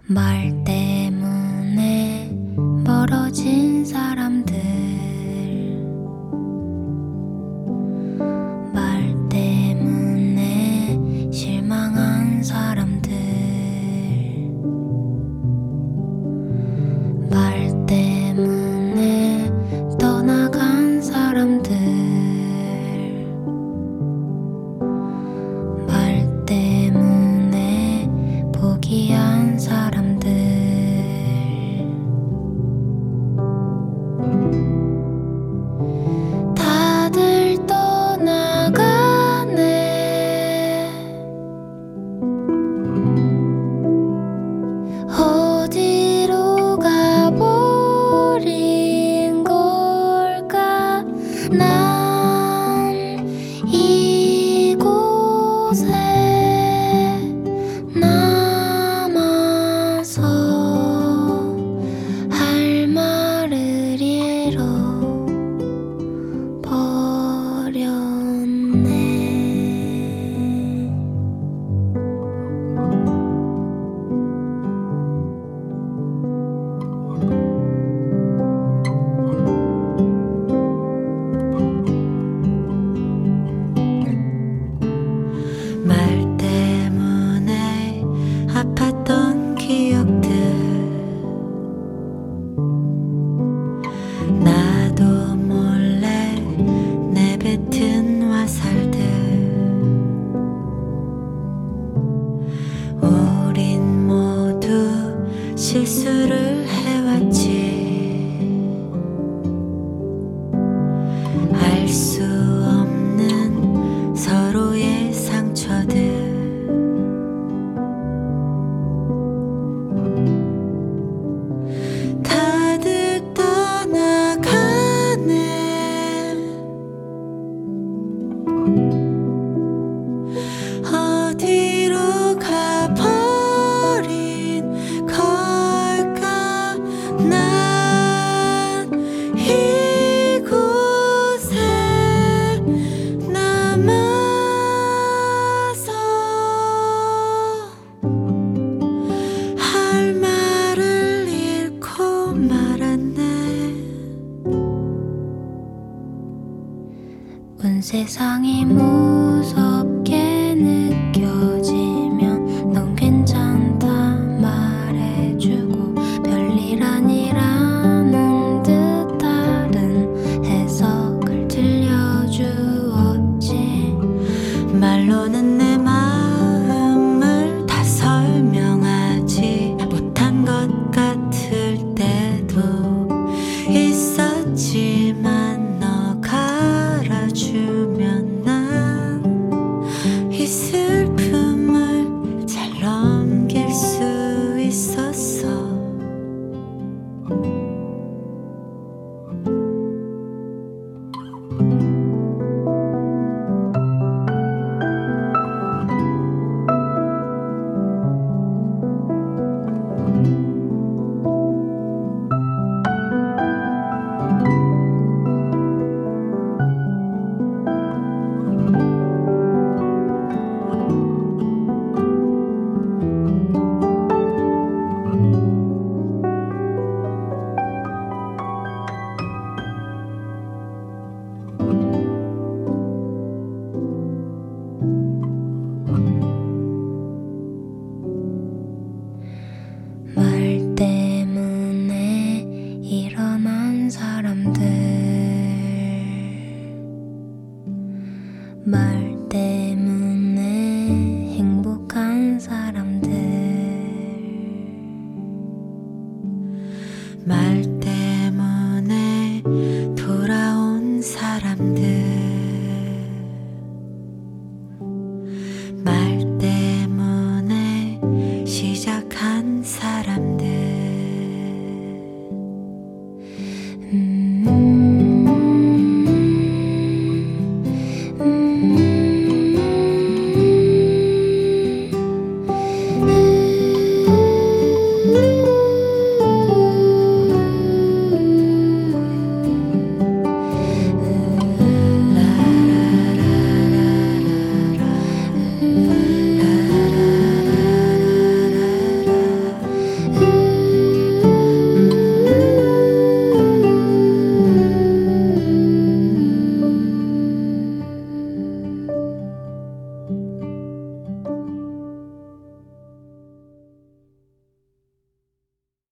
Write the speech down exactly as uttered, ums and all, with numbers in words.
말 때문에 멀어진 사람들, 말 때문에 실망한 사람들, 말 때문에 떠나간 사람들, 말 때문에 포기한 사람들. 다들 떠나가네. 어디로 가버린 걸까? 난 이곳에 남아서 할 말을 잃어버렸네. 말 때문에 아팠던 기억들, 나도 몰래 내뱉은 화살들, 우린 모두 실수를 해왔지. 알 수 없는 서로의 상처들, 다들 떠나가네. 어디로 가버린 걸까? 난 이곳에 남아서 할 말을 잃고 말았네. 온 세상이 무섭게 느껴지면 넌 괜찮다 말해주고, 별일 아니라는 듯 다른 해석을 들려주었지. 말로는 내 마음을 다 설명하지 못한 것 같을 때도 있었지만, 너가 알아주면 난 이 슬픔을 잘 넘길 수 있었어. 말 때문에 일어난 사람들, 말 때문에 행복한 사람들, 말 때문에 돌아온 사람들, 말 때문에 시작한 사람들.